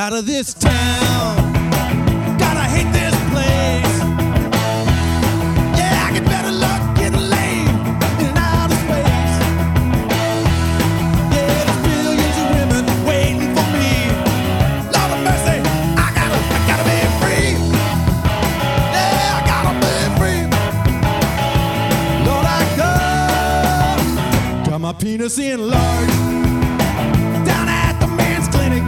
out of this town. Gotta hate this place. Yeah, I get better luck getting laid in outer space. Yeah, there's billions of women waiting for me. Lord of mercy, I gotta be free. Yeah, I gotta be free. Lord, I got my penis enlarged down at the men's clinic.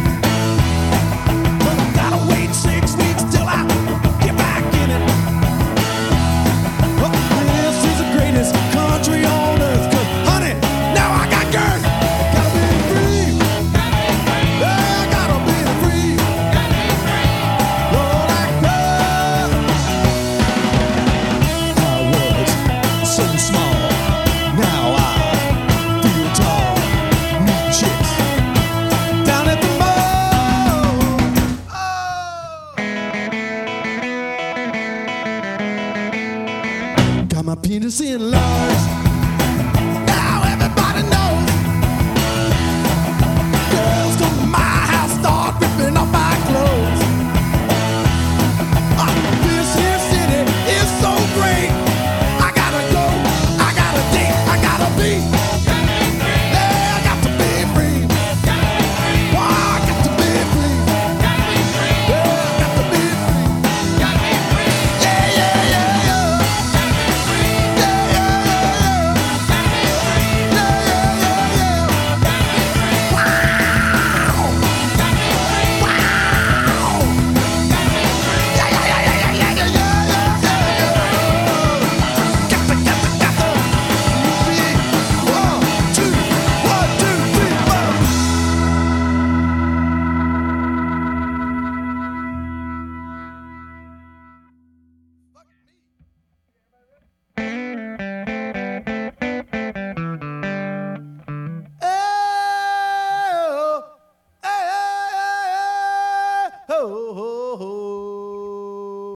But I gotta wait 6 weeks till I get back in it. Oh, this is the greatest country on earth. 'Cause, honey, now I got girth. Gotta be free. Yeah, I gotta be free. Lord, I got. I was so small. Now I feel tall. Meet chicks down at the mall. Oh. Got my penis enlarged